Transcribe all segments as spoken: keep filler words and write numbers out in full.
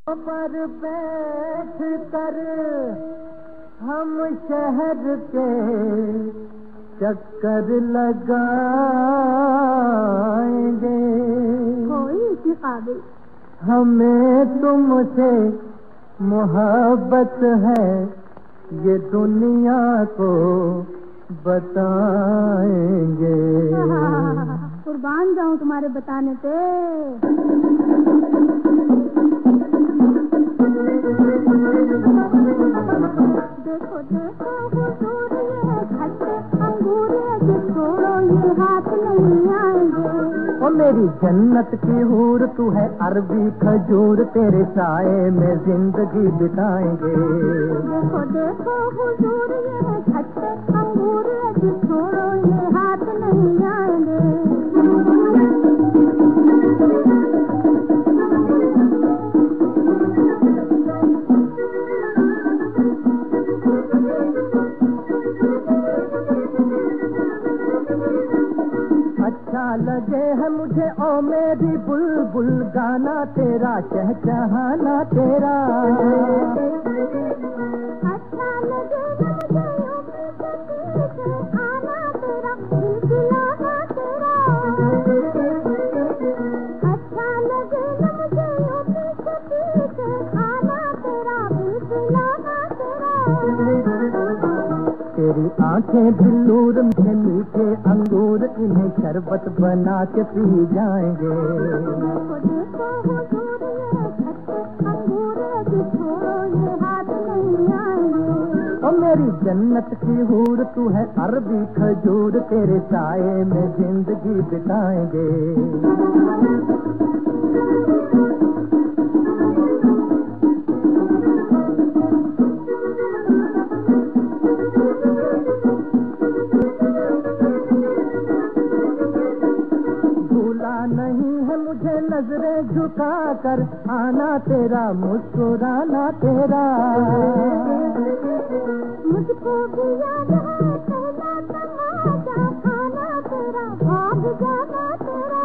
पर बैठ कर हम शहर के चक्कर लगाएंगे। कोई इसी काबिल हमें तुमसे मोहब्बत है, ये दुनिया को बताएंगे। कुर्बान जाऊं तुम्हारे बताने पे। देखो देखो हुजूर ये है खट्टे अंगूर, ये छोड़ो ये हाथ नहीं आएंगे। ओ मेरी जन्नत की हूर तू है अरबी खजूर, तेरे साए में जिंदगी बिताएंगे। देखो देखो हुजूर ये है खट्टे अंगूर, ये छोड़ो ये हाथ नहीं आएंगे। अच्छा लगे है मुझे ओ मेरी बुलबुल, गाना तेरा चहचहाना तेरा। अच्छा लगे मुझे आना तेरा, दिलाना तेरा। अच्छा लगे मुझे आना तेरा, दिलाना तेरा। तेरी आंखें बिल्लूर में मीठे अंगूर, इन्हें शरबत बना के पी जाएंगे। देखो देखो हुजूर ये खट्टे अंगूर, ये छोड़ो ये हाथ नहीं आएंगे। ओ मेरी जन्नत की हूर तू है अरबी खजूर, तेरे साए में जिंदगी बिताएंगे। नहीं है मुझे नजरें झुका कर आना तेरा, मुस्कुराना तेरा। मुझको भी याद है पहला तमाशा, खाना तेरा भाग जाना तेरा।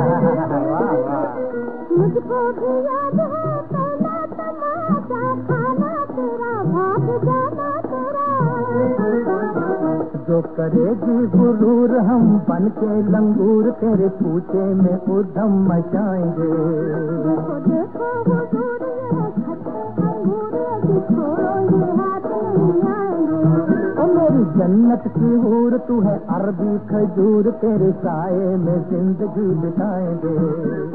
मुझको भी याद है पहला तमाशा, खाना तेरा भाग जाना तेरा। जो करेगी गुरूर हम बन के लंगूर, तेरे पूछे में उधम मचाएंगे। देखो देखो हुजूर ये खट्टे अंगूर, ये छोड़ो ये हाथ नहीं आएंगे। ओ मेरी जन्नत की हूर तू है अरबी खजूर, तेरे साए में जिंदगी बिताएंगे।